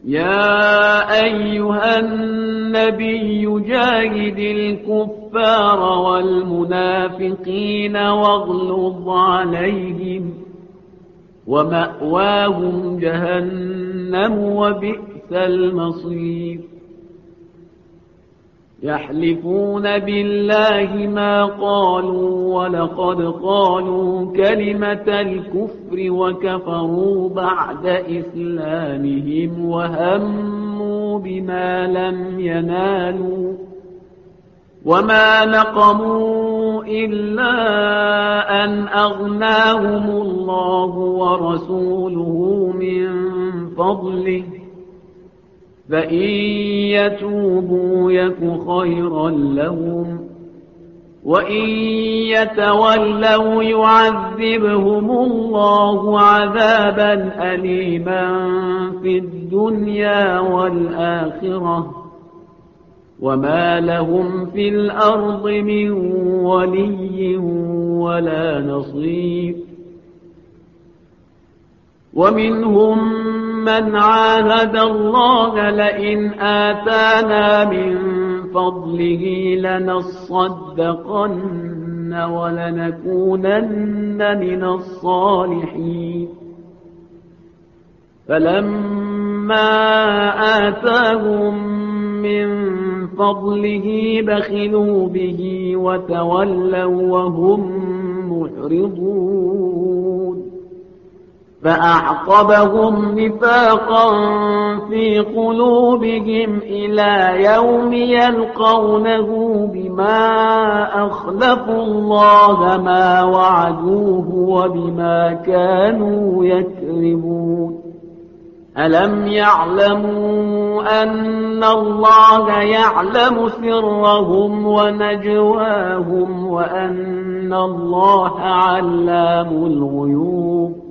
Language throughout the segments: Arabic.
يا أيها النبي جاهد الكفار والمنافقين واغلظ عليهم ومأواهم جهنم وبئس المصير يحلفون بالله ما قالوا ولقد قالوا كلمة الكفر وكفروا بعد إسلامهم وهموا بما لم ينالوا وما نقموا إلا أن أغناهم الله ورسوله من فضله فإن يتوبوا يك خيرا لهم وإن يتولوا يعذبهم الله عذابا أليما في الدنيا والآخرة وما لهم في الأرض من ولي ولا نصير ومنهم من عاهد الله لئن آتانا من فضله لنصدقن ولنكونن من الصالحين فلما آتاهم من فضله بخلوا به وتولوا وهم معرضون فأعقبهم نفاقا في قلوبهم إلى يوم يلقونه بما أخلفوا الله ما وعدوه وبما كانوا يكذبون ألم يعلموا أن الله يعلم سرهم ونجواهم وأن الله علام الغيوب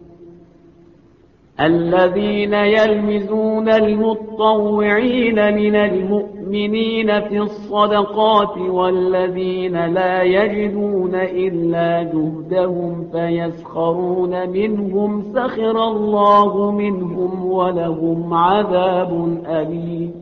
الذين يلمزون المتطوعين من المؤمنين في الصدقات والذين لا يجدون إلا جهدهم فيسخرون منهم سخر الله منهم ولهم عذاب أليم